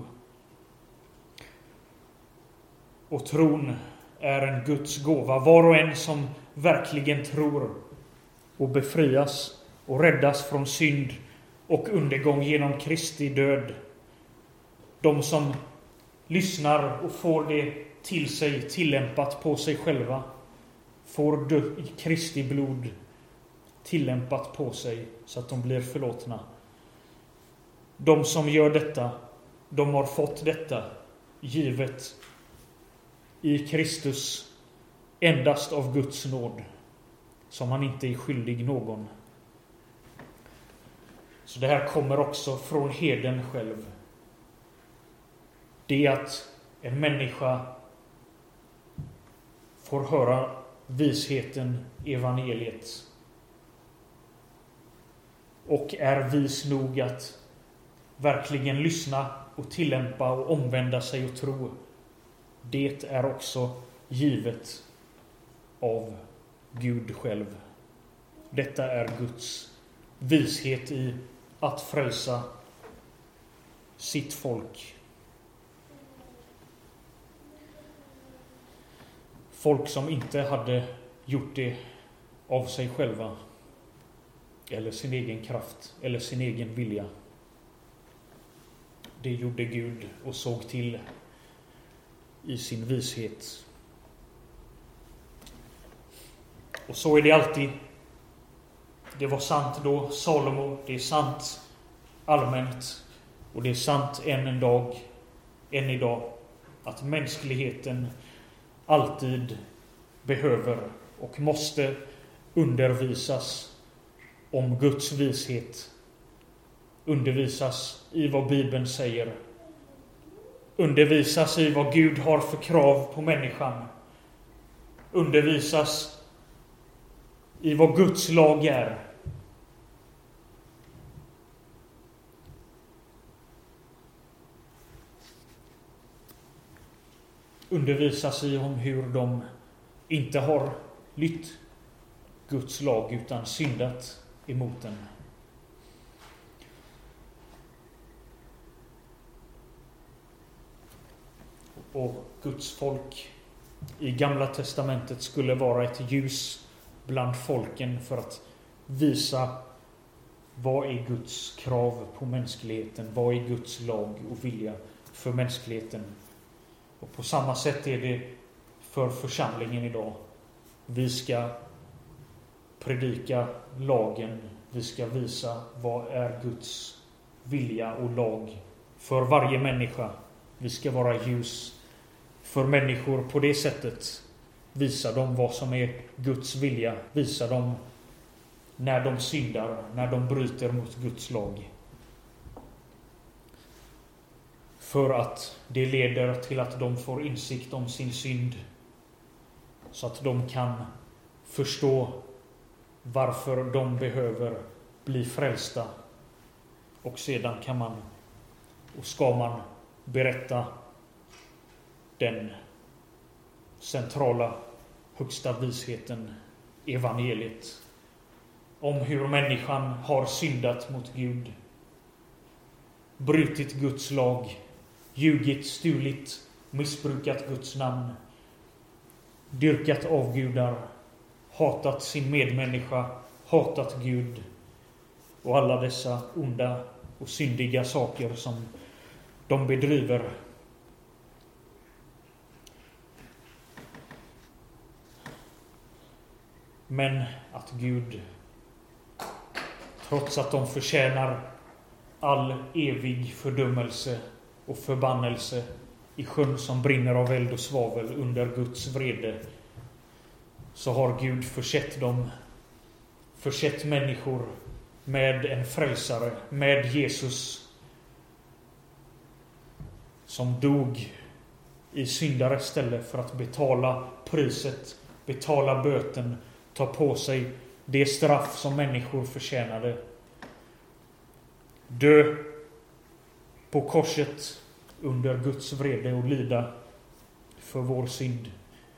Och tron är en Guds gåva. Var och en som verkligen tror och befrias och räddas från synd och undergång genom Kristi död. De som lyssnar och får det till sig tillämpat på sig själva får i Kristi blod tillämpat på sig så att de blir förlåtna. De som gör detta, de har fått detta givet i Kristus endast av Guds nåd, som han inte är skyldig någon. Så det här kommer också från herden själv. Det är att en människa får höra visheten, evangeliet, och är vis nog att verkligen lyssna och tillämpa och omvända sig och tro. Det är också givet av Gud själv. Detta är Guds vishet i att frälsa sitt folk. Folk som inte hade gjort det av sig själva eller sin egen kraft eller sin egen vilja. Det gjorde Gud och såg till i sin vishet. Och så är det alltid. Det var sant då, Salomo, det är sant allmänt, och det är sant än idag, att mänskligheten alltid behöver och måste undervisas om Guds vishet. Undervisas i vad Bibeln säger. Undervisas i vad Gud har för krav på människan. Undervisas i vad Guds lag är. Undervisas i om hur de inte har lytt Guds lag utan syndat emot den. Och Guds folk i Gamla testamentet skulle vara ett ljus bland folken för att visa vad är Guds krav på mänskligheten, vad är Guds lag och vilja för mänskligheten. Och på samma sätt är det för församlingen idag. Vi ska predika lagen, vi ska visa vad är Guds vilja och lag för varje människa. Vi ska vara ljus för människor på det sättet. Visa dem vad som är Guds vilja. Visa dem när de syndar, när de bryter mot Guds lag. För att det leder till att de får insikt om sin synd. Så att de kan förstå varför de behöver bli frälsta. Och sedan kan man och ska man berätta den centrala högsta visheten, evangeliet, om hur människan har syndat mot Gud, brutit Guds lag, ljugit, stulit, missbrukat Guds namn, dyrkat avgudar, hatat sin medmänniska, hatat Gud och alla dessa onda och syndiga saker som de bedriver. Men att Gud, trots att de förtjänar all evig fördömelse och förbannelse i sjön som brinner av eld och svavel under Guds vrede, så har Gud försett människor med en frälsare, med Jesus, som dog i syndares ställe för att betala priset, betala böten, ta på sig det straff som människor förtjänade. Dö på korset under Guds vrede och lida för vår synd.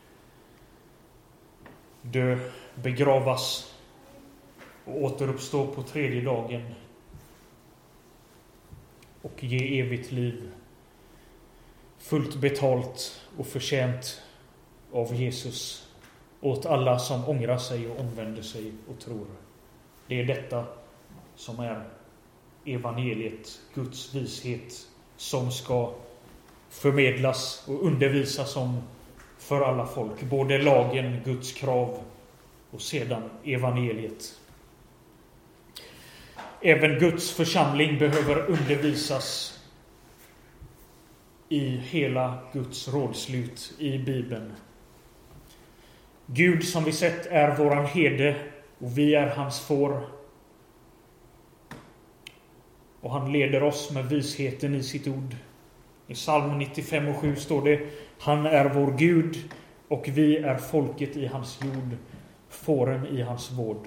Dö, begravas och återuppstå på tredje dagen. och ge evigt liv. Fullt betalt och förtjänt av Jesus åt alla som ångrar sig och omvänder sig och tror. Det är detta som är evangeliet, Guds vishet, som ska förmedlas och undervisas om för alla folk. Både lagen, Guds krav och sedan evangeliet. Även Guds församling behöver undervisas i hela Guds rådslut i Bibeln. Gud, som vi sett, är våran herde och vi är hans får. Och han leder oss med visheten i sitt ord. I psalm 95:7 står det: han är vår Gud och vi är folket i hans jord, fåren i hans vård.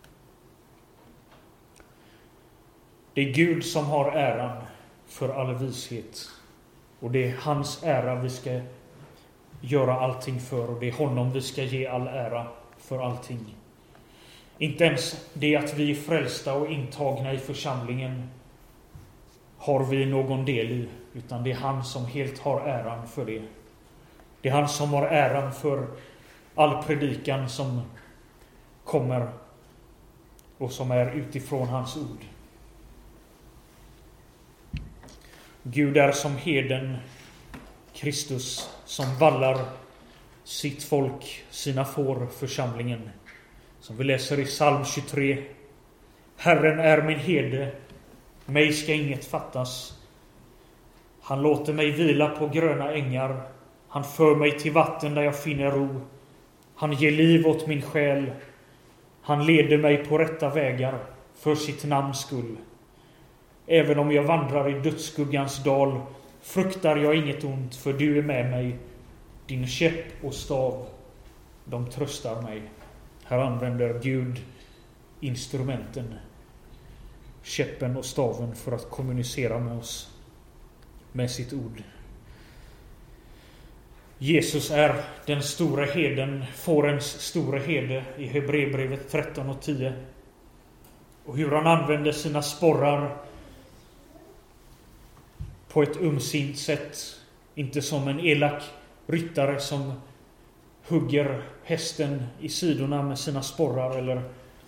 Det är Gud som har äran för all vishet. Och det är hans ära vi ska göra allting för. Och det är honom vi ska ge all ära för allting. Inte ens det att vi är frälsta och intagna i församlingen har vi någon del i. Utan det är han som helt har äran för det. Det är han som har äran för all predikan som kommer och som är utifrån hans ord. Gud är som herden Kristus som vallar sitt folk, sina får, församlingen. Som vi läser i psalm 23. Herren är min herde, mig ska inget fattas. Han låter mig vila på gröna ängar. Han för mig till vatten där jag finner ro. Han ger liv åt min själ. Han leder mig på rätta vägar för sitt namns skull. Även om jag vandrar i dödsskuggans dal fruktar jag inget ont, för du är med mig. Din käpp och stav, de tröstar mig. Här använder Gud instrumenten, käppen och staven, för att kommunicera med oss med sitt ord. Jesus är den stora herden, fårens stora herde i Hebreerbrevet 13:10. Och hur han använder sina sporrar på ett ömsint sätt. Inte som en elak ryttare som hugger hästen i sidorna med sina sporrar eller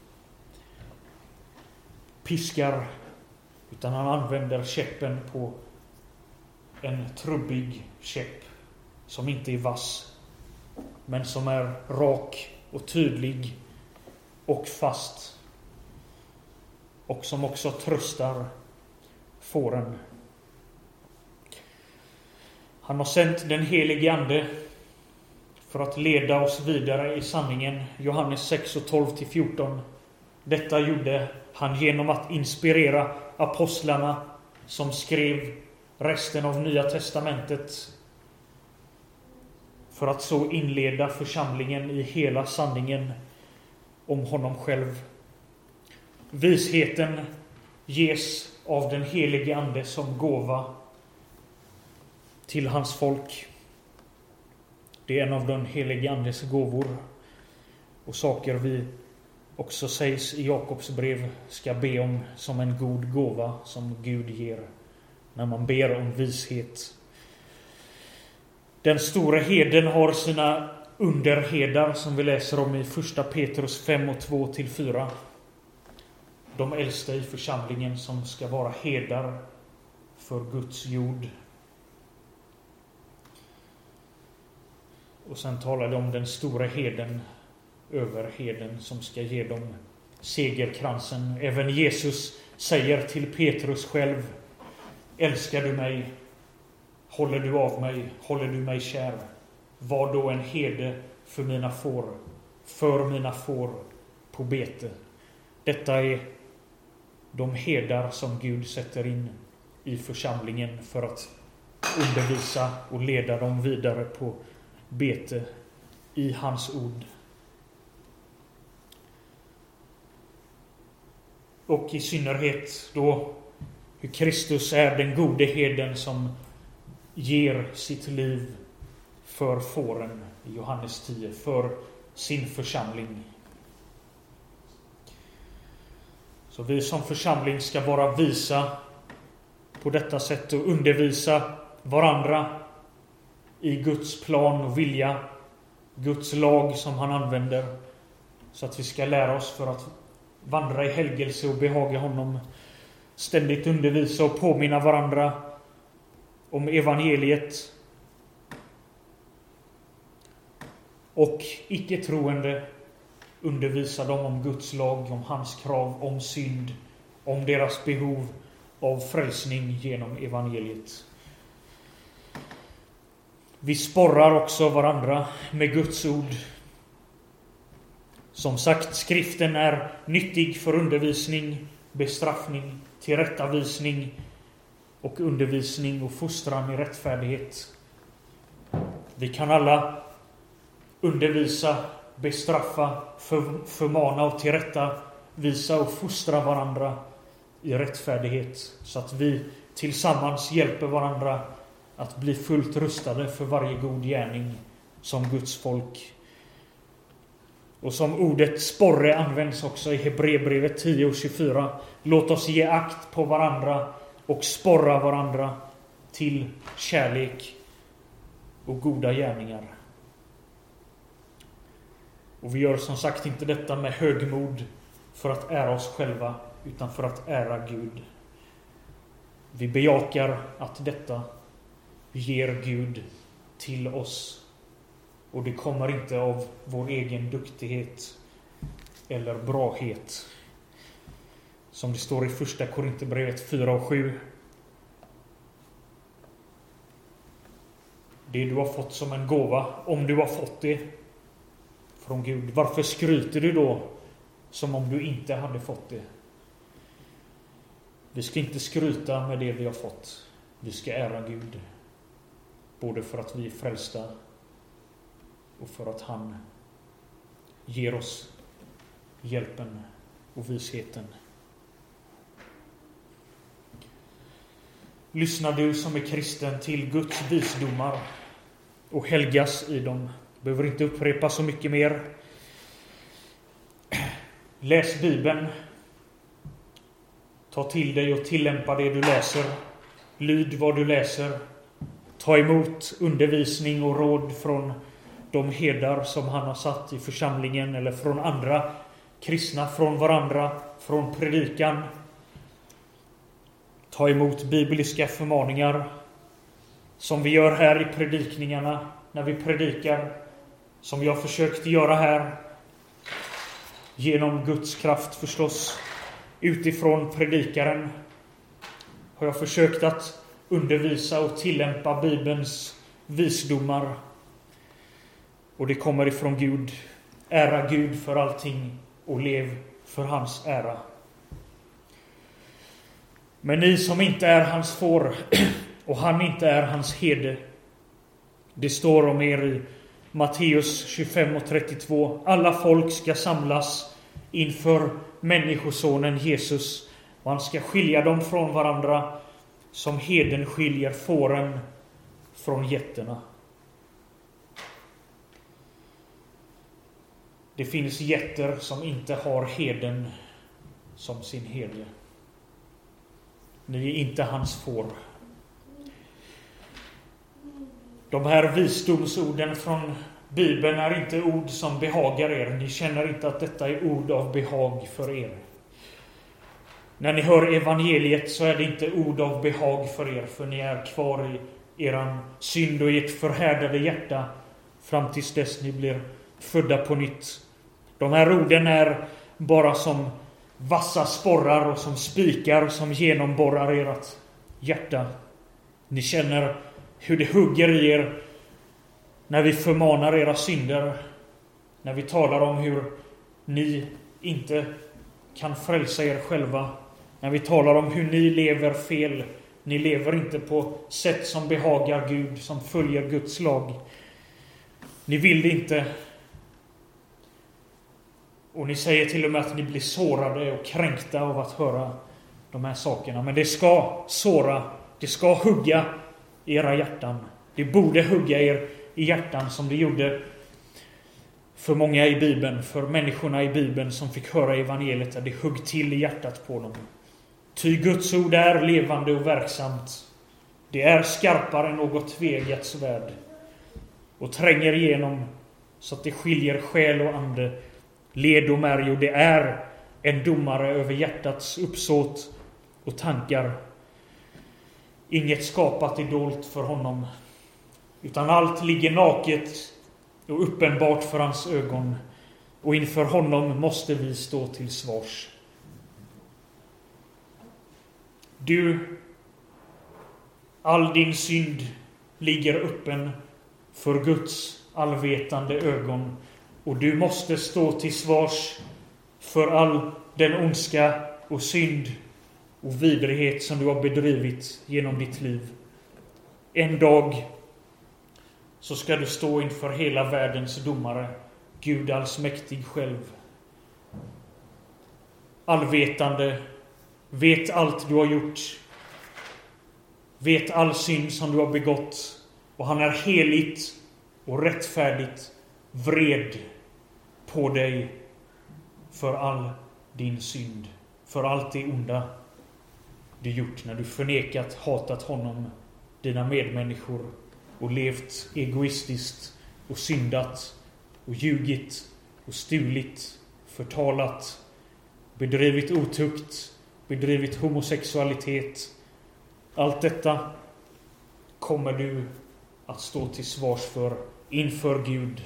piskar. Utan han använder käppen på en trubbig käpp som inte är vass, men som är rak och tydlig och fast. Och som också tröstar fåren. Han har sänt den helige ande för att leda oss vidare i sanningen. Johannes 6:12-14. Detta gjorde han genom att inspirera apostlarna som skrev resten av Nya testamentet, för att så inleda församlingen i hela sanningen om honom själv. Visheten ges av den helige ande som gåva till hans folk. Det är en av den helige andes gåvor och saker vi också sägs i Jakobs brev ska be om som en god gåva som Gud ger när man ber om vishet. Den stora herden har sina underherdar som vi läser om i 1 Petrus 5:2-4. De äldsta i församlingen som ska vara herdar för Guds jord. Och sen talar de om den stora herden, överherden, som ska ge dem segerkransen. Även Jesus säger till Petrus själv: älskar du mig? Håller du av mig? Håller du mig kär? Var då en herde för mina får, på bete. Detta är de herdar som Gud sätter in i församlingen för att undervisa och leda dem vidare på bete i hans ord. Och i synnerhet då hur Kristus är den gode herden som ger sitt liv för fåren i Johannes 10, för sin församling. Så vi som församling ska vara visa på detta sätt och undervisa varandra i Guds plan och vilja, Guds lag som han använder, så att vi ska lära oss för att vandra i helgelse och behaga honom. Ständigt undervisa och påminna varandra om evangeliet. Och icke-troende undervisa dem om Guds lag, om hans krav, om synd, om deras behov av frälsning genom evangeliet. Vi sporrar också varandra med Guds ord. Som sagt, skriften är nyttig för undervisning, bestraffning, tillrättavisning och undervisning och fostran i rättfärdighet. Vi kan alla undervisa, bestraffa, förmana och tillrättavisa och fostra varandra i rättfärdighet, så att vi tillsammans hjälper varandra att bli fullt rustade för varje god gärning som Guds folk. Och som ordet sporre används också i Hebreerbrevet 10:24. Låt oss ge akt på varandra och sporra varandra till kärlek och goda gärningar. Och vi gör som sagt inte detta med högmod för att ära oss själva, utan för att ära Gud. Vi bejakar att detta ger Gud till oss. Och det kommer inte av vår egen duktighet eller brahet. Som det står i första Korinthierbrevet 4:7. Det du har fått som en gåva, om du har fått det från Gud, varför skryter du då som om du inte hade fått det? Vi ska inte skryta med det vi har fått. Vi ska ära Gud. Både för att vi är frälsta och för att han ger oss hjälpen och visheten. Lyssnar du som är kristen till Guds visdomar och helgas i dem. Behöver inte upprepa så mycket mer. Läs Bibeln. Ta till dig och tillämpa det du läser. Lyd vad du läser. Ta emot undervisning och råd från de herdar som han har satt i församlingen, eller från andra kristna, från varandra, från predikan. Ta emot bibliska förmaningar som vi gör här i predikningarna när vi predikar, som jag försökt göra här genom Guds kraft förstås. Utifrån predikaren har jag försökt att undervisa och tillämpa Bibelns visdomar. Och det kommer ifrån Gud. Ära Gud för allting och lev för hans ära. Men ni som inte är hans får och han inte är hans herde. Det står om er i Matteus 25:32. Alla folk ska samlas inför människosonen Jesus, och han ska skilja dem från varandra som herden skiljer fåren från getterna. Det finns getter som inte har herden som sin herde. Ni är inte hans får. De här visdomsorden från Bibeln är inte ord som behagar er. Ni känner inte att detta är ord av behag för er. När ni hör evangeliet så är det inte ord av behag för er, för ni är kvar i eran synd och i ert förhärdade hjärta fram tills dess ni blir födda på nytt. De här orden är bara som vassa sporrar och som spikar som genomborrar ert hjärta. Ni känner hur det hugger i er när vi förmanar era synder, när vi talar om hur ni inte kan frälsa er själva, när vi talar om hur ni lever fel. Ni lever inte på sätt som behagar Gud, som följer Guds lag. Ni vill det inte. Och ni säger till och med att ni blir sårade och kränkta av att höra de här sakerna. Men det ska såra, det ska hugga era hjärtan. Det borde hugga er i hjärtan som det gjorde för många i Bibeln, för människorna i Bibeln som fick höra evangeliet. Det hugg till i hjärtat på dem. Ty Guds ord är levande och verksamt. Det är skarpare än något tveeggat svärd och tränger igenom så att det skiljer själ och ande, led och märg, och det är en domare över hjärtats uppsåt och tankar. Inget skapat är dolt för honom, utan allt ligger naket och uppenbart för hans ögon, och inför honom måste vi stå till svars. Du, all din synd ligger öppen för Guds allvetande ögon, och du måste stå till svars för all den ondska och synd och vidrighet som du har bedrivit genom ditt liv. En dag så ska du stå inför hela världens domare, Gud allsmäktig själv. Allvetande, vet allt du har gjort, vet all synd som du har begått, och han är heligt och rättfärdigt vred på dig för all din synd, för allt det onda du gjort när du förnekat, hatat honom, dina medmänniskor, och levt egoistiskt och syndat och ljugit och stulit, förtalat, bedrivit otukt, bedrivit homosexualitet. Allt detta kommer du att stå till svars för inför Gud.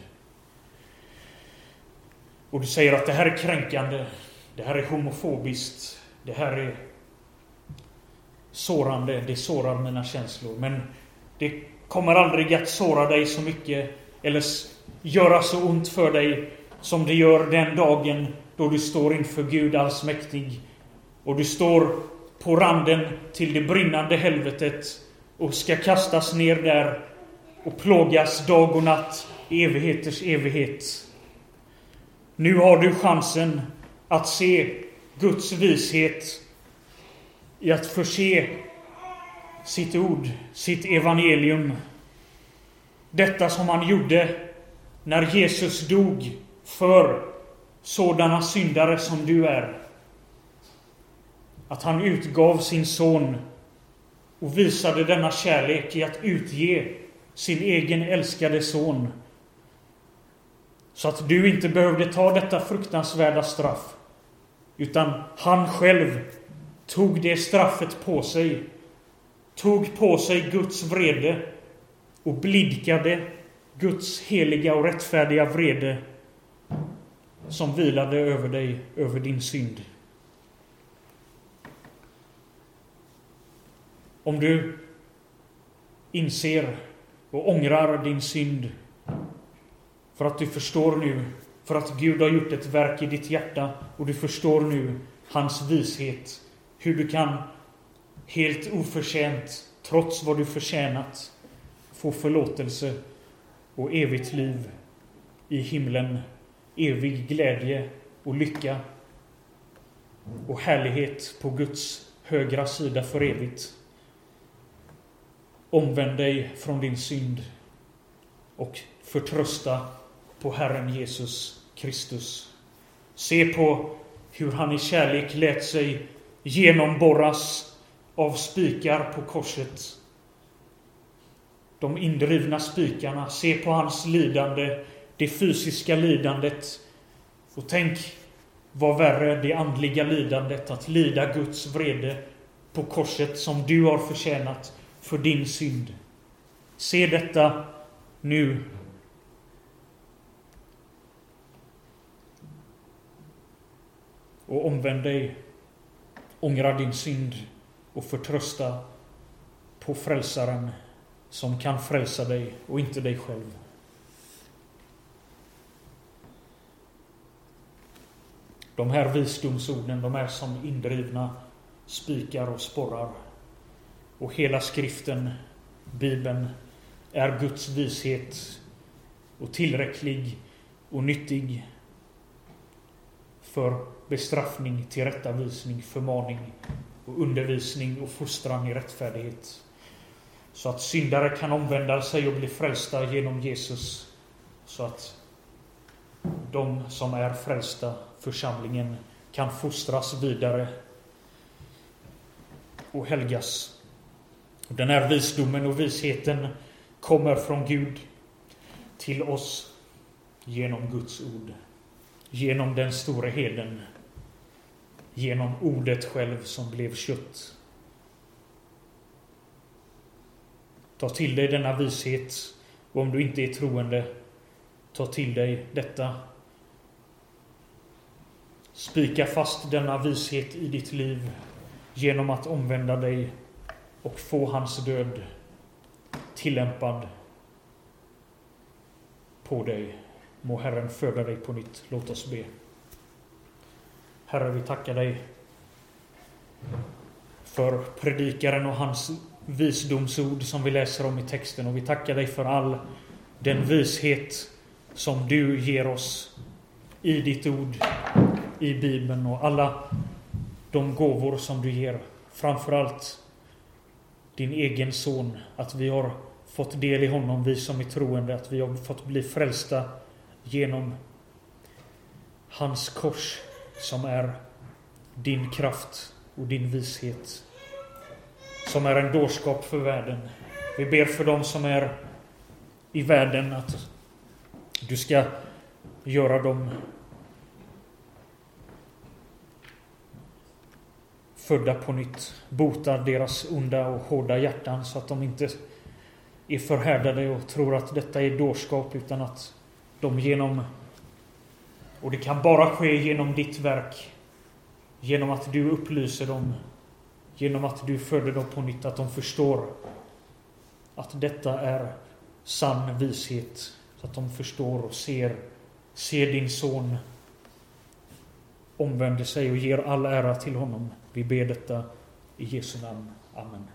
Och du säger att det här är kränkande, det här är homofobiskt, det här är sårande, det sårar mina känslor. Men det kommer aldrig att såra dig så mycket eller göra så ont för dig som det gör den dagen då du står inför Gud allsmäktig, och du står på randen till det brinnande helvetet och ska kastas ner där och plågas dag och natt i evigheters evighet. Nu har du chansen att se Guds vishet i att förse sitt ord, sitt evangelium, detta som han gjorde när Jesus dog för sådana syndare som du är. Att han utgav sin son och visade denna kärlek i att utge sin egen älskade son, så att du inte behövde ta detta fruktansvärda straff, utan han själv tog det straffet på sig, tog på sig Guds vrede och blidkade Guds heliga och rättfärdiga vrede som vilade över dig, över din synd. Om du inser och ångrar din synd, för att du förstår nu, för att Gud har gjort ett verk i ditt hjärta, och du förstår nu hans vishet, hur du kan helt oförtjänt, trots vad du förtjänat, få förlåtelse och evigt liv i himlen, evig glädje och lycka och härlighet på Guds högra sida för evigt. Omvänd dig från din synd och förtrösta på Herren Jesus Kristus. Se på hur han i kärlek lät sig genomborras av spikar på korset. De indrivna spikarna. Se på hans lidande, det fysiska lidandet. Och tänk vad värre det andliga lidandet, att lida Guds vrede på korset som du har förtjänat för din synd. Se detta nu. Och omvänd dig, ångra din synd och förtrösta på frälsaren som kan frälsa dig och inte dig själv. De här visdomsorden, de är som indrivna spikar och sporrar. Och hela skriften, Bibeln, är Guds vishet och tillräcklig och nyttig för bestraffning, tillrättavisning, förmaning och undervisning och fostran i rättfärdighet. Så att syndare kan omvända sig och bli frälsta genom Jesus. Så att de som är frälsta, församlingen, kan fostras vidare och helgas. Den här visdomen och visheten kommer från Gud till oss genom Guds ord. Genom den store herden. Genom ordet själv som blev kött. Ta till dig denna vishet. Och om du inte är troende, ta till dig detta. Spika fast denna vishet i ditt liv genom att omvända dig och få hans död tillämpad på dig. Må Herren föda dig på nytt. Låt oss be. Herre, vi tackar dig för predikaren och hans visdomsord som vi läser om i texten. Och vi tackar dig för all den vishet som du ger oss i ditt ord, i Bibeln, och alla de gåvor som du ger. Framförallt din egen son, att vi har fått del i honom, vi som är troende, att vi har fått bli frälsta genom hans kors som är din kraft och din vishet, som är en dårskap för världen. Vi ber för dem som är i världen att du ska göra dem födda på nytt. Bota deras onda och hårda hjärtan så att de inte är förhärdade och tror att detta är dårskap, utan att de genom, och det kan bara ske genom ditt verk, genom att du upplyser dem, genom att du föder dem på nytt, att de förstår att detta är sann vishet, så att de förstår och ser din son omvänder sig och ger all ära till honom. Vi ber detta i Jesu namn. Amen.